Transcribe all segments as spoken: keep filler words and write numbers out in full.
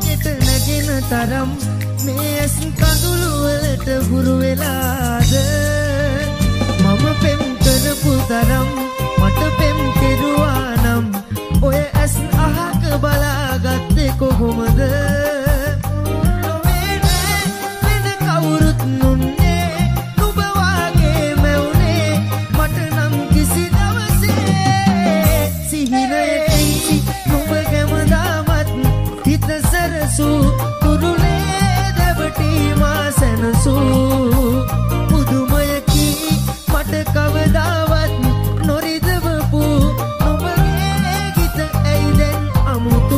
ගෙට නැගෙන තරම් මේ ඇස් කඳුළු වලට හුරු වෙලාද මම පෙම් කරපු තරම් මට පෙම් කෙරුවා නම් ඔය ඇස් අහක බලාගත්තේ කොහොමද ලොවේ නෑ වෙන කවුරුත් නුන්නේ නුඹ වාගේ මැවුනේ මට නම් කිසි දවසේ සිහිනයකින් නුඹ කැමදාමත් හිත සරසූ කුරුලේ දැවටි මා සැනසූ පුදුමයකි මට කවදාවත් නොරිදවපු නුඹගේ ගීත ඇයි දැන් අමුතු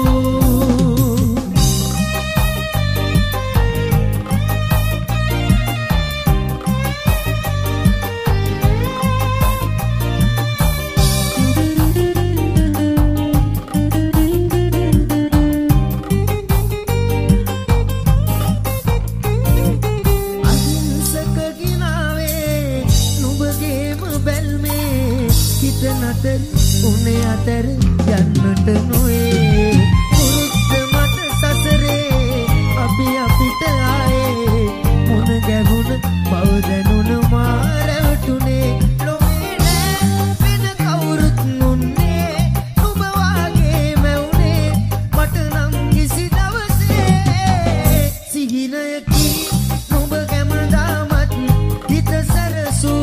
නතර උනේ අතර යන්නට නොවේ පුරුද්ද මට සසරේ අපි අපිට ආයේ මොන ගැහුණ බව දැනුණ මා රැවටුනේ ලොවේ නෑ වෙන කවුරුත් නුන්නේ නුඹ වාගේ මැවුනේ මට නම් කිසි දවසේ සිහිනයකි නුඹ කැමදාමත් හිත සරසූ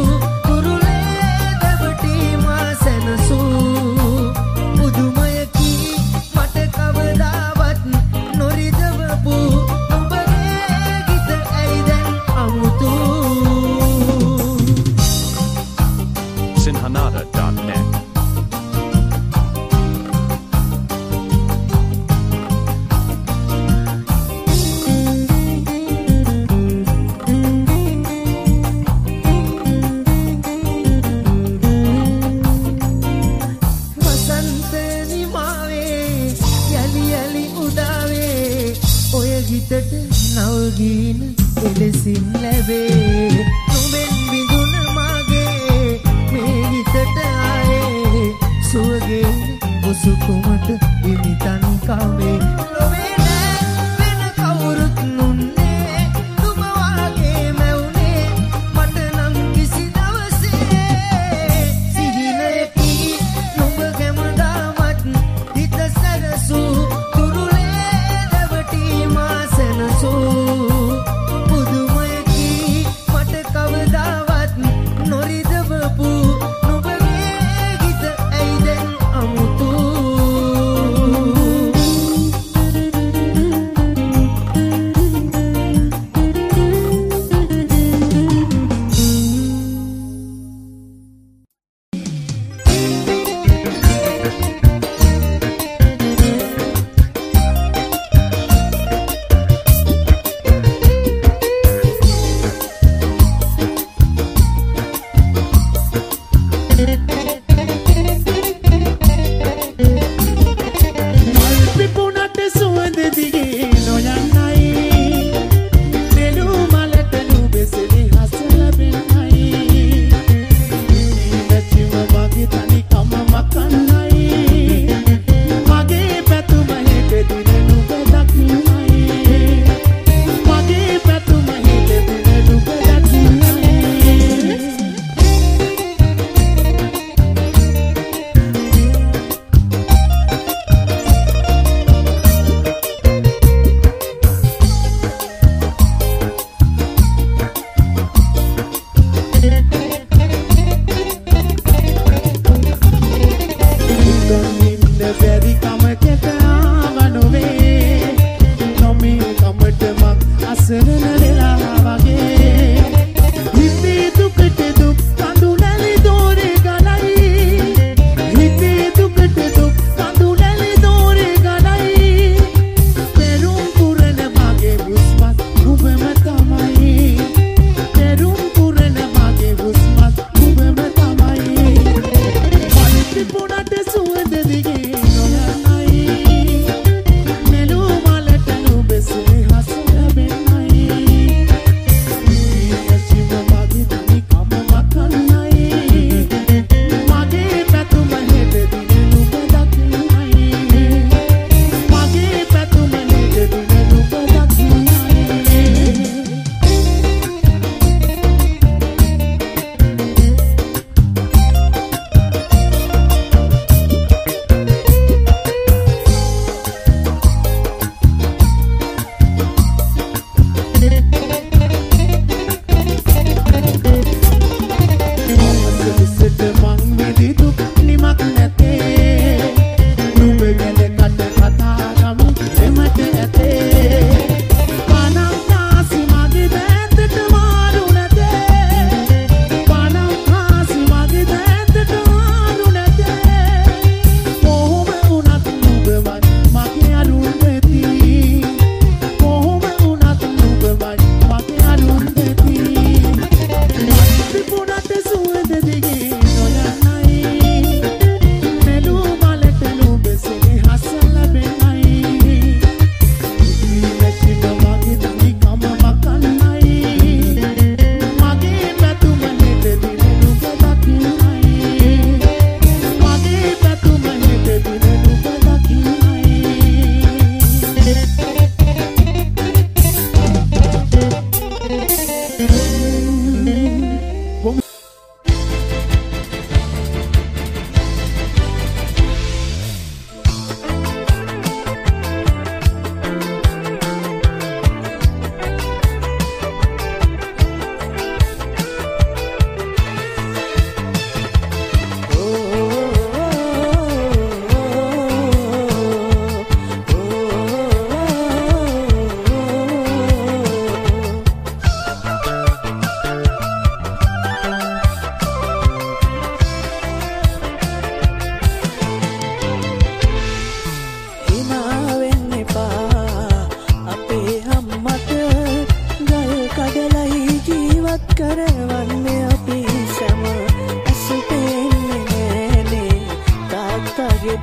පුදුමයකි මට කවදාවත් නොරිදවපු නුඹගේ ගීත ඇයි දැන් අමුතු sinhanada dot net ගීතට නවගීන එලෙසින් ලැබේ නුඹෙන් විඳුන මාගේ මේ ගීතට ආයේ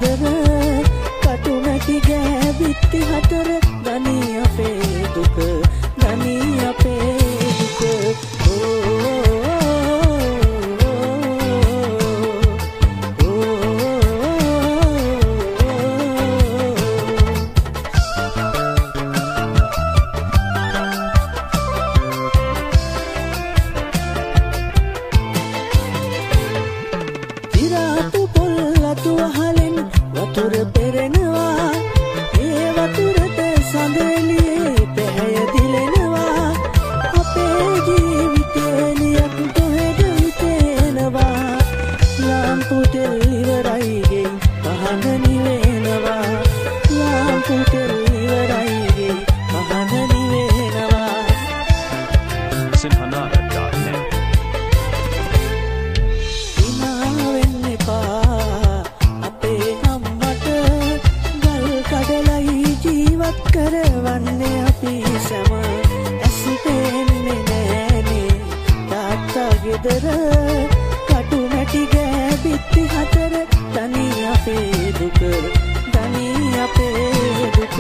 ගෙදර කටු නැටි ගෑවිත්ති හතර ගනී අපේ දුක ගනී අපේ දුක වතුර පෙරෙනවා ඒ වතුරට සඳලියේ පැහැය දිලෙනවා අපේ ජීවිතේලියක් කොහෙද හිතෙනවා ලාම්පු තෙල් ඉවරයි ගේ පහන නිවෙනවා ලාම්පු තෙල් ඉවරයි ගේ පහන නිවෙනවා simhanada dot net කරවන්නේ අපි සම ඇසු පෙන්නේ නෑනේ තාත්තා ගෙදර කටු නැටි ගෑවිත්ති හතර තනි අපේ දුක තනි අපේ දුක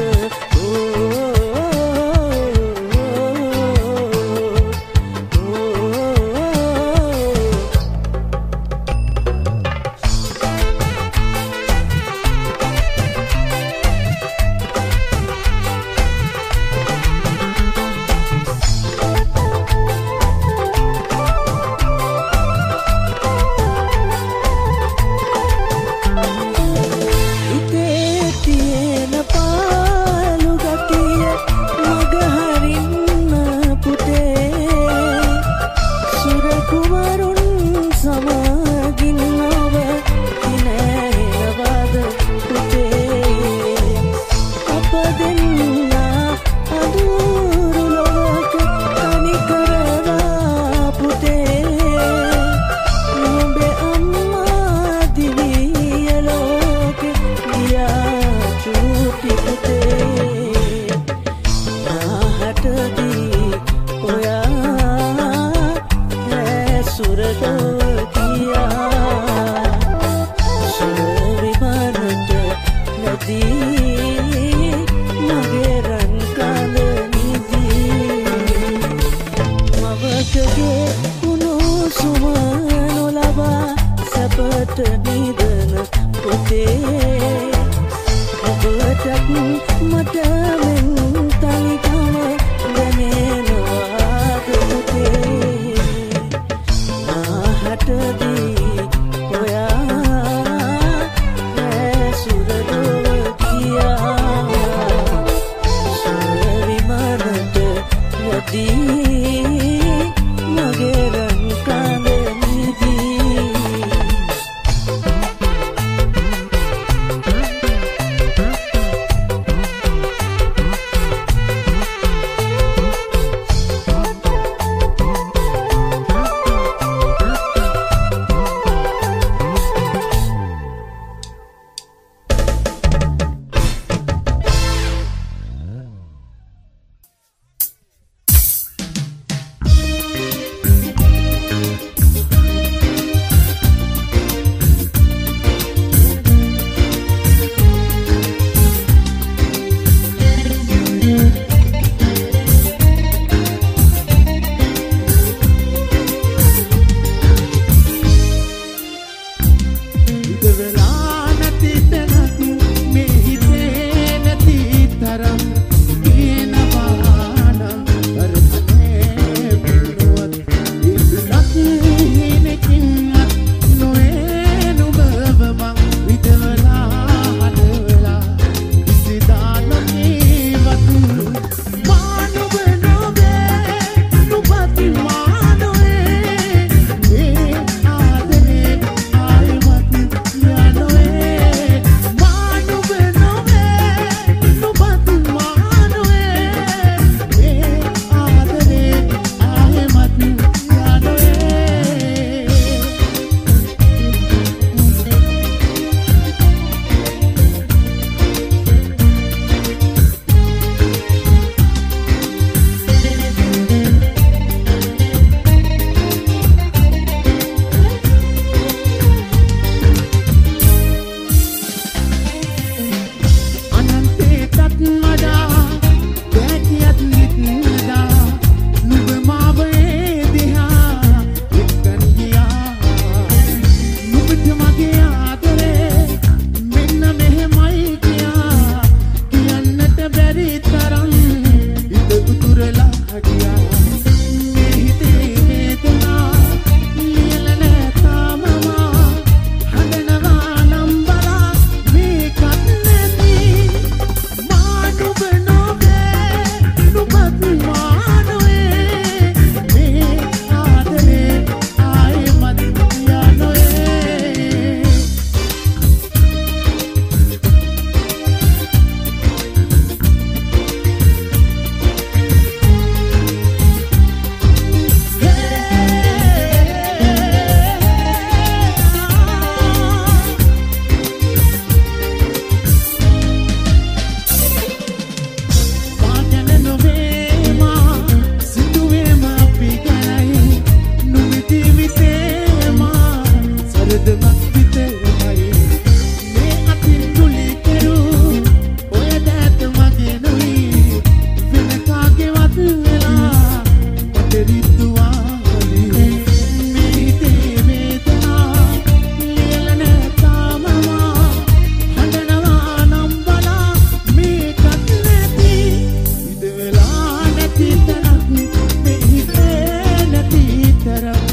වියදමක් විතරයි මේ අතින් තුලි කෙරු ඔය දැත මගේ නොයි වෙන කාගේවත් වෙලා මට රිද්දුවා මේ හිතේ වේදනා ලියලන තාමවා හඬනවා නම් බලා මේකත් නැති ඉද වෙලා නැති තරක් මේ හිතේ නැති තරක්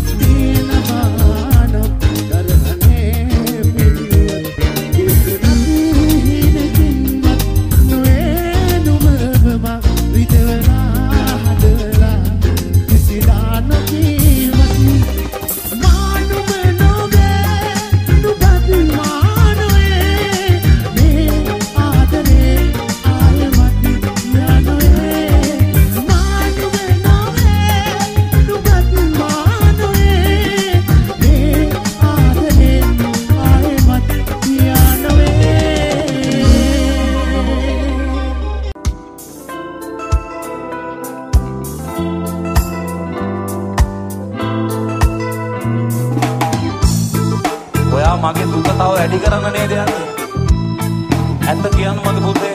මගේ දුක තව වැඩි කරන්න නේද යන්නේ? ඇත්ත කියන්න මගේ පුතේ.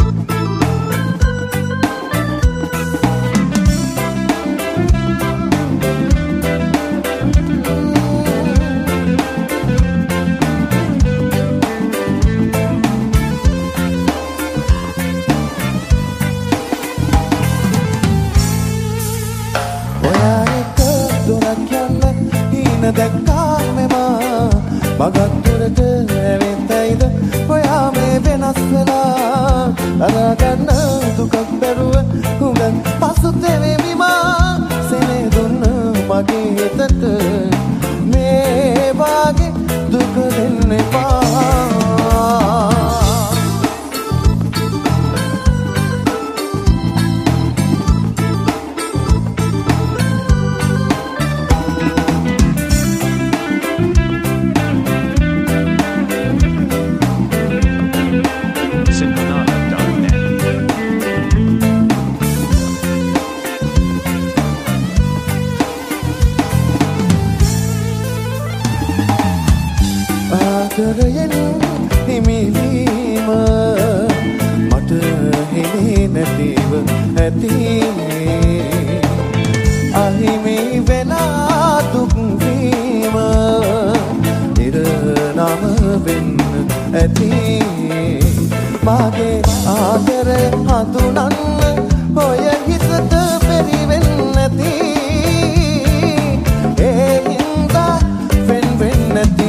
ඔයා එක දුරක් යන්න හින දැක්කා මෙමා මගක් දුරට ඇවිත්තයිද ඔයා මේ වෙනස් වෙලා දරාගන්න දුකක් බැරුව හුඟක් පසුතැවෙමිමා සෙනේ දුන්න මගේ හිතට මේ වාගේ දුක දෙන්න එපා ආදරයෙන් හිමිවීම මට හිමි නැතිව ඇති අහිමි වෙලා දුක් වීම නිරනම වෙන්න ඇති මාගේ ආදරය හඳුනන්න ඔය හිතට පෙරිවෙන්න ඇති ඒ හින්දා වෙන් වෙන්න ඇති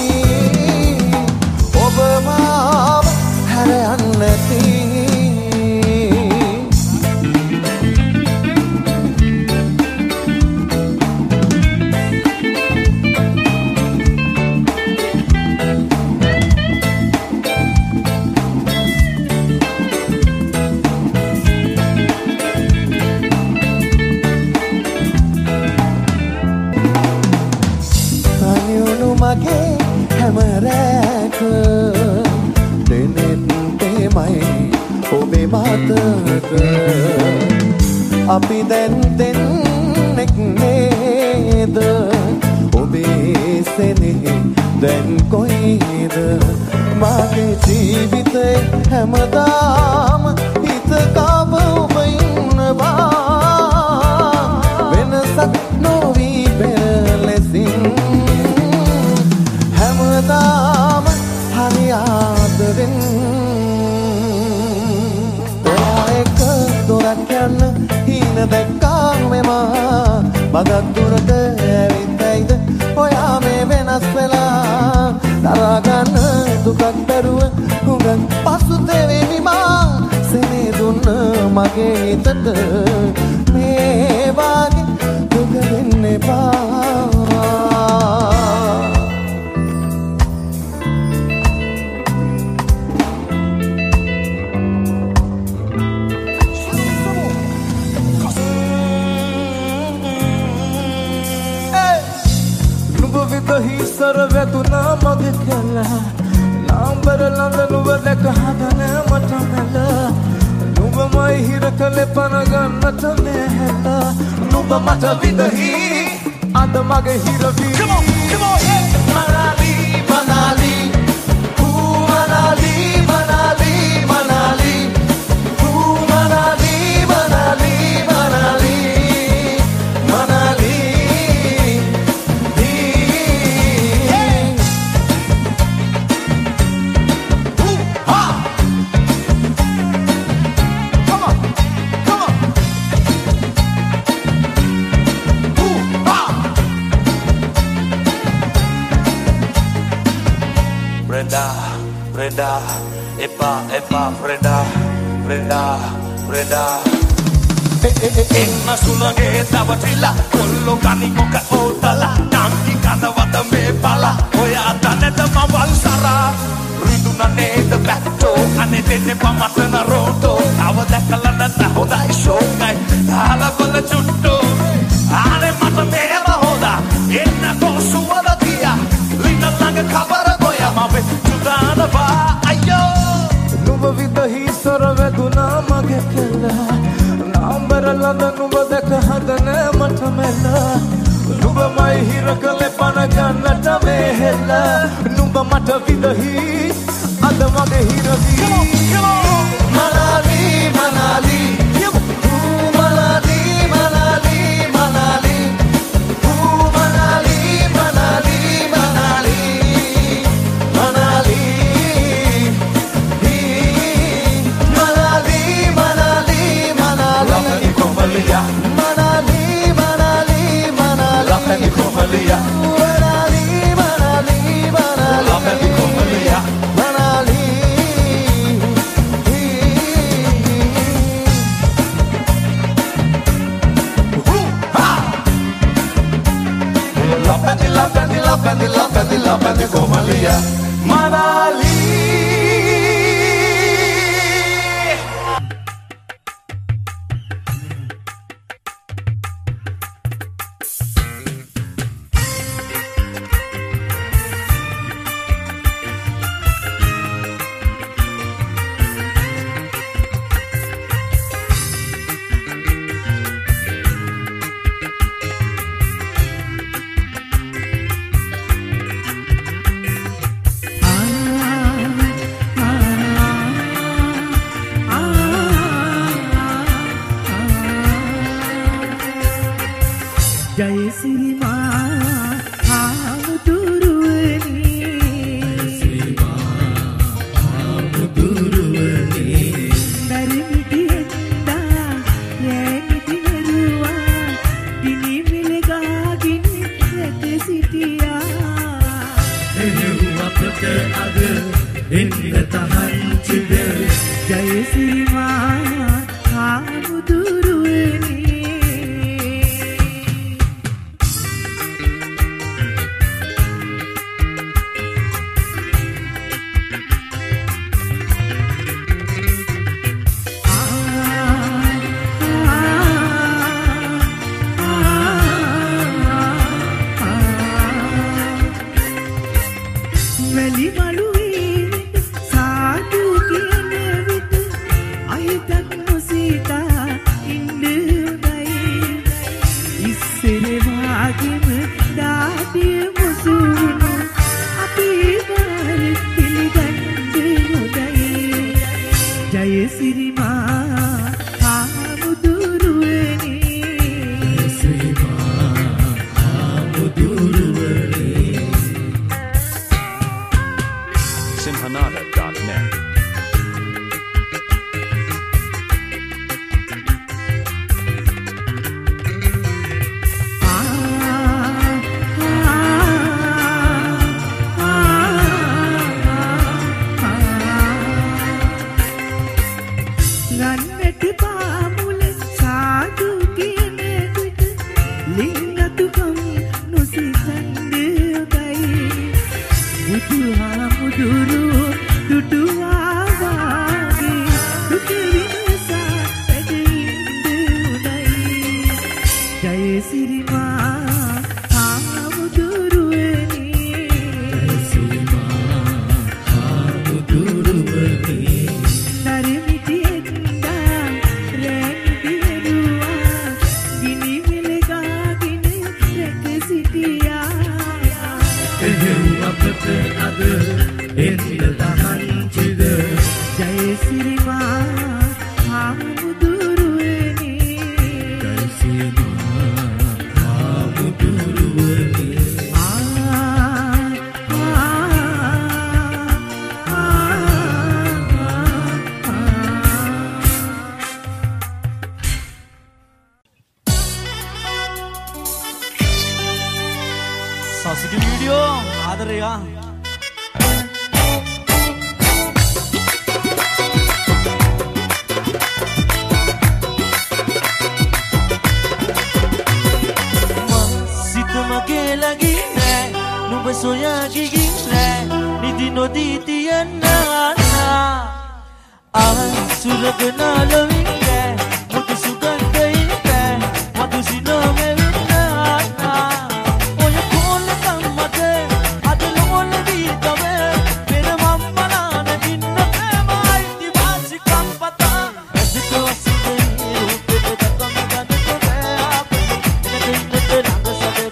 මගේ හැම රැක දෙනෙත් තෙමයි ඔබේ මතක අපි දැන් දෙන්නෙක් නේද ඔබේ සෙනෙහි දැන් කොයිද මගේ ජීවිතේ හැමදාම හිත කව ඔබ ඉන්නවා වෙනසක් නොවී පෙර ලෙසින් හැමදාම හරි ආදරෙන් ඔයා එක දොරක් යන්න හින දැක්කා මෙමා මගක් දුරට ඇවිත්තයිද ඔයා මේ වෙනස් වෙලා දරාගන්න දුකක් බැරුව හුඟක් පසුතැවෙමිමා සෙනේ දුන්න මගේ හිතට මේ වාගේ දුක දෙන්න එපා හිසර වැතුනා මගේ කලා නාම්බර ළඟ නුඹ දැක හදන මට නැල නුඹමයි හිර කළේ පන ගන්නට නැහැලා නුඹ මට විදහි අද මගේ හිරවි Come on, come on, yeah. Manali, Manali, ooh Manali, Manali, Manali, ooh Manali, Manali, Manali, Manali. Hey. Ooh, ha. Come on, come on. Ooh, ha. Brenda, Brenda, epa, epa, Brenda, Brenda, Brenda. Enna sulage tawatilla, kollo kani moka otala, tanki kadawata me bala, oya taneta mawal sara. Riduna neda batto, ane dene pamatana roto, tawa dakala nata hodai shokai, hala kola chutto, ane mata mehema hoda, enna ko suwala dia, lina langa kabara goya mawe chudana ba ayo. නුඹ විදහි සර වැදුනා මගේ කෙල්ල නාම්බරලඳ නුඹ දැක හදන මට මෙල්ල නුඹමයි හිර කළේ පණ ගන්නට මේ හෙල්ල නුඹ මට විදහි අද මගේ හිරවි මනාලි මනාලි ඌ මනාලි මනාලි මනාලි ඌ මනාලි මනාලි මනාලි මනාලි Lapani Komalia, Manali, Manali, Manali, Lapani Komalia, Manali, Manali, Manali, Lapani Komalia. Manali. Lapani, Lapani, Lapani, Lapani, Lapani Komalia, Manali. ජය සිරිමා ආමුදුරුවනි දරිමිටියෙන්දා යෑමිටිවරුවා දිනිමිලගාගෙන රැක සිටියා එනු අපට අද එන්න තහන්චිද ජය සිරිමා ආමුදුරුවනි වැලි මළුවේ සාදු කියන විට අහිතක් නොසිතා ඉන්න උදයි ඉස්සර වාගෙම දාඩිය මුසුණු අපේ බාර පිළිගන්න උදයි ජය Sirima ආමුදුරුවනි Sirima ආමුදුරුවනි Simhanada dot net. ගන්නට පාමුල සාදු කියන විට ලිංගතුකම් නොසිතන්න උදයි බුදුහාමුදුරු දුටුවා වාගේ දුක විමසා වැඩින්න උදයි ජය සිරිමා ආමුදුරුවනි ජය සිරිමා ආමුදුරුවනි දරිමිටියෙන්දා රැමිටිවරුවා ගිනිමිලගාගෙන රැක මගට අද එන්න තහංචිද ජයසිරිමා හාමුදුරුවනි ජයසිරිමා හාමුදුරුවනි Sasuke video ආදරයා මගේ ලගී නෑ නුඹ සොයා ගිගින් නෑ නිදි නොදී තියන්නා ආ සුරගනා ලොවින් නෑ මුතු සුගන්ධයින් නෑ මතු සිනෝ මෙවින්නා ඔය කෝල කම්මත අද ලොල දී තවේ පෙර මම්මලාන ඉන්න ප්‍රේමයි දිවාසි කම්පතා ඇසිතෝ සිදේ රූපෙට දකම ගන්නට බෑ අපේ ඉන්නට රඟ සදගත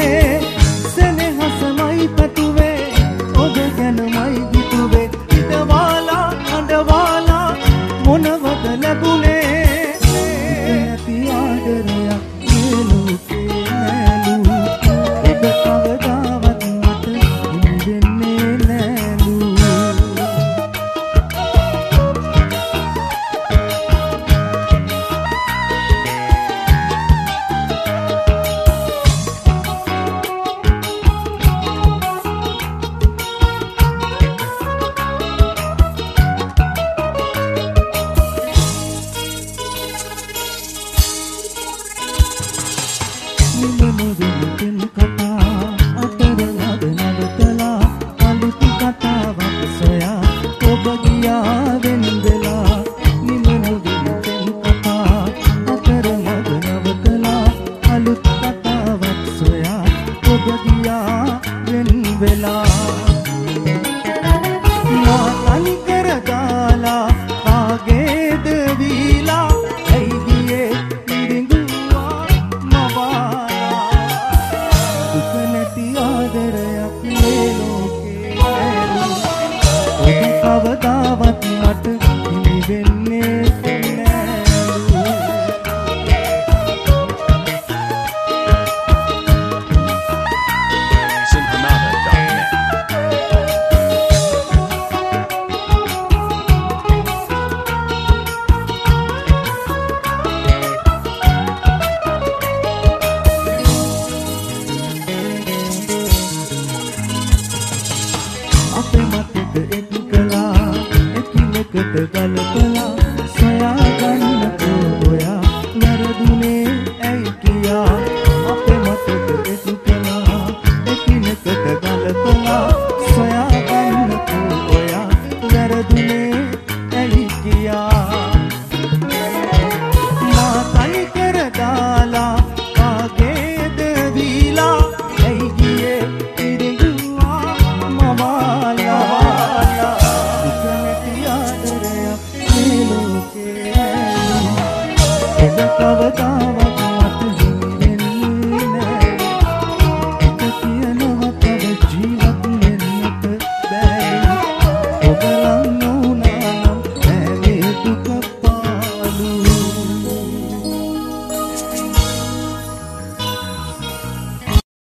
Senehasa mai patuve, obe ganamai gituve, ita විනුදින් කතා අතර නද නවතලා අලුත් කතාවක් සොයා ඔබ ගියා වෙන් වෙලා නිමනුදින් කතා අතර නද නවතලා අලුත් කතාවක් සොයා ඔබ ගියා වෙන් වෙලා තනි කර දාලා කාගේද වීලා ඇයි ගියේ ඉරිඟුවා මවාලා දුක නැති ආදරයක් මේ ලෝකේ ඔබ කවදාවත් මට හිමි වෙන්නේ ගලපලා සොයා ගන්නකෝ ඔයා වැරදුනේ ඇයි කියා අපේ මතක එකතු කළා එකිනෙකට ගලපලා සොයා ගන්නකෝ ඔයා වැරදුනේ ඇයි කියා මා තනි කර දාලා කාගේද වීලා ඇයි ගියේ ඉරිඟුවා මවාලා කවදාවත්